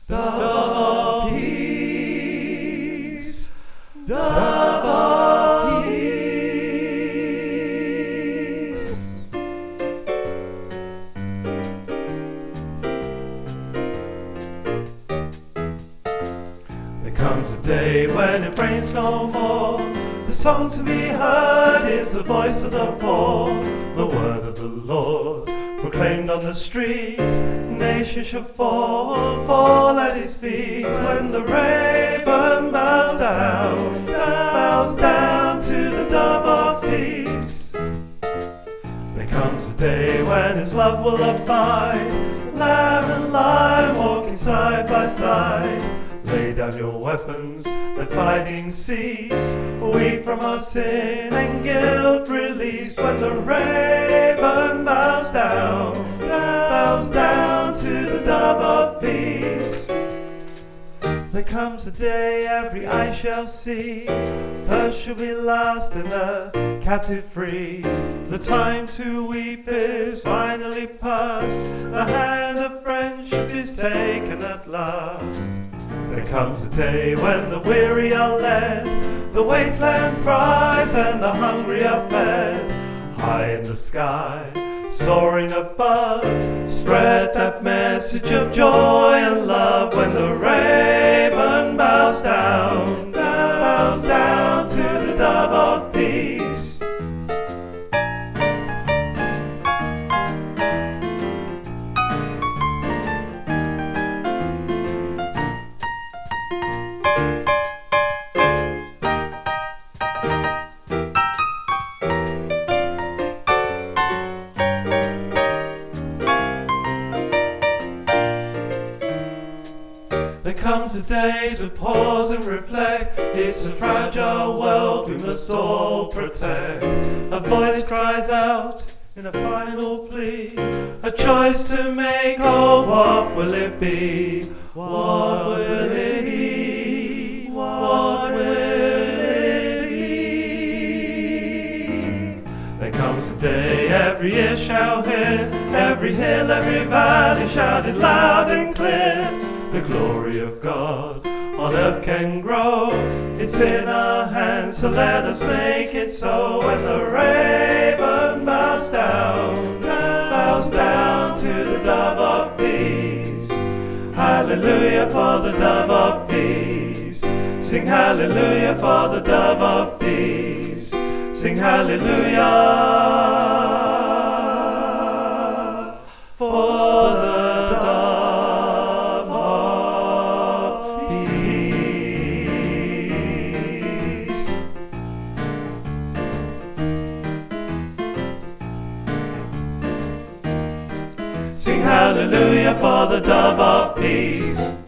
Dove of peace, dove of peace. There comes a day when it rains no more. The song to be heard is the voice of the poor. The word of the Lord proclaimed on the street. Nations shall fall at his feet. When the raven bows down to the dove of peace. There comes a day when his love will abide. Lamb and lion walking side by side. Lay down your weapons, let fighting cease. We from our sin and guilt release. When the raven bows down to the dove of peace. There comes a day every eye shall see. Thirst shall be lost and the captive free. The time to weep is finally past. The hand of friendship is taken at last. There comes a day when the weary are led. The wasteland thrives and the hungry are fed. High in the sky, soaring above, spread that message of joy and love. When the raven bows down to the dove of peace. There comes a day to pause and reflect. It's a fragile world we must all protect. A voice cries out in a final plea. A choice to make, oh what will it be? What will it be? What will it be? There comes a day every ear shall hear. Every hill, every valley shouted loud and clear. The glory of God on earth can grow. It's in our hands, so let us make it so. When the raven bows down to the dove of peace. Hallelujah for the dove of peace. Sing hallelujah for the dove of peace. Sing hallelujah for the Sing hallelujah for the dove of peace.